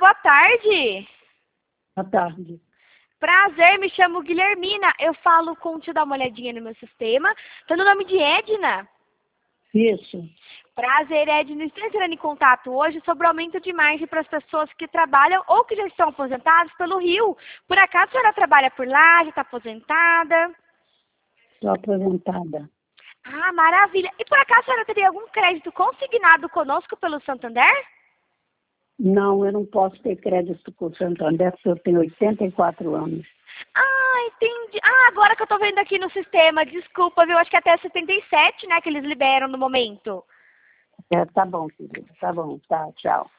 boa tarde. Boa tarde. Prazer, me chamo Guilhermina. Eu falo com te dar uma olhadinha no meu sistema. Tá no nome de Edna? Isso. Prazer, Edna. Estou entrando em contato hoje sobre o aumento de margem para as pessoas que trabalham ou que já estão aposentadas pelo Rio. Por acaso a senhora trabalha por lá, já está aposentada? Estou aposentada. Ah, maravilha. E por acaso a senhora teria algum crédito consignado conosco pelo Santander? Não, eu não posso ter crédito com o Santander porque eu tenho 84 anos. Ah, entendi. Ah, agora que eu tô vendo aqui no sistema, desculpa, viu? Acho que até 77, né, que eles liberam no momento. Tá bom, querida. Tá bom. Tá, tchau.